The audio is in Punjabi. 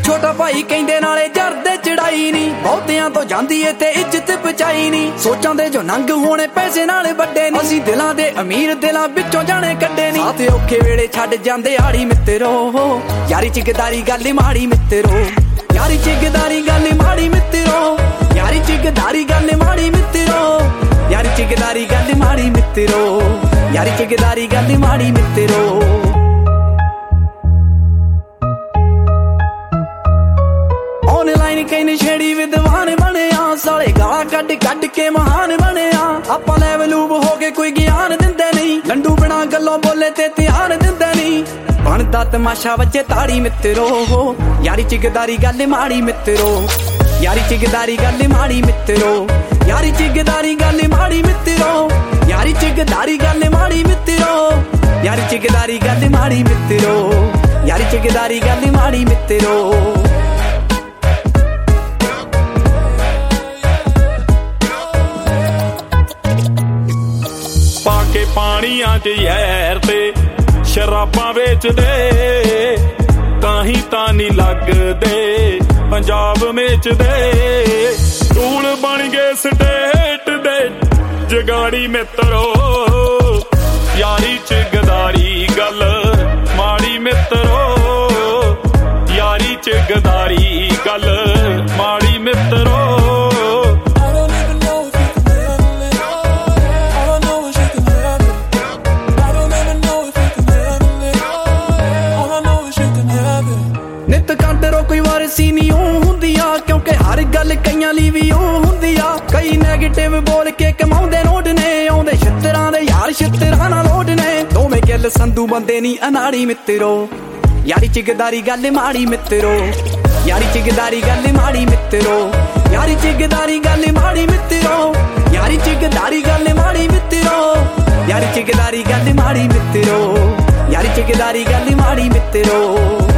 ਛੋਟਾ ਭਾਈ ਕਹਿੰਦੇ ਨਾਲੇ ਜਰਦੇ ਚੜਾਈ ਨੀ, ਬਹੁਤਿਆਂ ਤੋਂ ਜਾਂਦੀ ਏ ਤੇ ਇੱਜ਼ਤ ਬਚਾਈ ਨੀ। ਸੋਚਾਂ ਦੇ ਜੋ ਨੰਗ ਹੋਣੇ ਪੈਸੇ ਨਾਲ ਵੱਡੇ ਨੀ, ਅਸੀਂ ਦਿਲਾਂ ਦੇ ਅਮੀਰ ਦਿਲਾਂ ਵਿੱਚੋਂ ਜਾਣੇ ਕੱਢੇ ਨੀ। ਸਾਥੇ ਔਖੇ ਵੇਲੇ ਛੱਡ ਜਾਂਦੇ ਆੜੀ ਮਿੱਤਰੋ, ਯਾਰੀ ਚ ਗਦਾਰੀ ਗੱਲ ਮਾੜੀ ਮਿੱਤਰੋ, ਯਾਰੀ ਚ ਗਦਾਰੀ ਗੱਲ ਮਾੜੀ ਮਿੱਤਰੋ, ਯਾਰੀ ਚ ਗਦਾਰੀ ਗੱਲ ਮਾੜੀ ਮਿੱਤਰੋ, ਯਾਰੀ ਚ ਗਦਾਰੀ ਗੱਲ ਮਾੜੀ ਮਿੱਤਰੋ, ਯਾਰੀ ਚ ਗਦਾਰੀ ਗੱਲ ਮਾੜੀ ਮਿੱਤਰੋ। ਆਨਲਾਈਨ ਕਈ ਨਸ਼ੇੜੀ ਵਿਦਵਾਨ ਬਣਿਆ, ਸਾਲੇ ਗਾਲਾਂ ਕੱਢ ਕੱਢ ਕੇ ਮਹਾਨ ਬਣਿਆ। ਆਪਾਂ ਲੈਵਲੂਬ ਹੋ ਕੇ ਕੋਈ ਗਿਆਨ ਦਿੰਦੇ ਨਹੀਂ, ਲੰਡੂ ਬਿਨਾ ਗੱਲੋਂ ਬੋਲੇ ਤੇ ਧਿਆਨ ਦਿੰਦੇ ਨਹੀਂ। ਬਣਦਾ ਤਮਾਸ਼ਾ ਵੱਜੇ ਤਾੜੀ ਮਿੱਤਰੋ, ਯਾਰੀ ਚ ਗਦਾਰੀ ਗੱਲ ਮਾੜੀ ਮਿੱਤਰੋ, ਯਾਰੀ ਚ ਗਦਾਰੀ ਗੱਲ ਮਾੜੀ ਮਿੱਤਰੋ, ਯਾਰੀ ਚ ਗਦਾਰੀ ਗੱਲ ਮਾੜੀ ਮਿੱਤਰੋ, ਯਾਰੀ ਚ ਗਦਾਰੀ ਗੱਲ ਮਾੜੀ ਮਿੱਤਰੋ, ਯਾਰੀ ਚ ਗਦਾਰੀ ਗੱਲ ਮਾੜੀ ਮਿੱਤਰੋ, ਯਾਰੀ ਚ ਗਦਾਰੀ ਗੱਲ ਮਾੜੀ ਮਿੱਤਰੋ। ਪਾ ਕੇ ਪਾਣੀਆਂ ਚ ਯਾਰ ਤੇ ਸ਼ਰਾਬਾਂ ਵੇਚਦੇ, ਤਾਂ ਹੀ ਤਾਂ ਨਹੀਂ ਲੱਗਦੇ ਪੰਜਾਬ ਵੇਚਦੇ। ਟੂਲ ਬਣ ਗਏ ਸਟੇਟ ਦੇ ਜਗਾੜੀ ਮਿੱਤਰੋ, ਯਾਰੀ ਚ ਗਦਾਰੀ ਗੱਲ ਮਾੜੀ ਮਿੱਤਰੋ, ਯਾਰੀ ਚ ਗਦਾਰੀ ਗੱਲ ਮਾੜੀ ਮਿੱਤਰੋ। ਨਿੱਤ ਕੰਟਰੋ ਕੋਈ ਵਾਰਸੀ ਨਹੀਂ ਉਹ ਹੁੰਦੀ ਆ, ਕਿਉਂਕਿ ਹਰ ਗੱਲ ਕਈਆਂ ਲਈ ਵੀ ਉਹ ਹੁੰਦੀ ਆ। ਕਈ ਨੈਗੇਟਿਵ ਬੋਲ ਕੇ ਕਮਾਉਂਦੇ ਨੋਟ ਨੇ, ਆਉਂਦੇ ਛਿੱਤਰਾਂ ਦੇ ਯਾਰ ਛਿੱਤਰਾਂ ਨਾਲ ਲੋਡ ਨੇ। ਦੋਵੇਂ ਗਿੱਲ ਸੰਧੂ ਬੰਦੇ ਨਹੀਂ ਅਨਾੜੀ ਮਿੱਤਰੋ, ਯਾਰੀ ਚ ਗਦਾਰੀ ਗੱਲ ਮਾੜੀ ਮਿੱਤਰੋ, ਯਾਰੀ ਚ ਗਦਾਰੀ ਗੱਲ ਮਾੜੀ ਮਿੱਤਰੋ, ਯਾਰੀ ਚ ਗਦਾਰੀ ਗੱਲ ਮਾੜੀ ਮਿੱਤਰੋ, ਯਾਰੀ ਚ ਗਦਾਰੀ ਗੱਲ ਮਾੜੀ ਮਿੱਤਰੋ, ਯਾਰੀ ਚ ਗਦਾਰੀ ਗੱਲ ਮਾੜੀ ਮਿੱਤਰੋ, ਯਾਰੀ ਚ ਗਦਾਰੀ ਗੱਲ ਮਾੜੀ ਮਿੱਤਰੋ।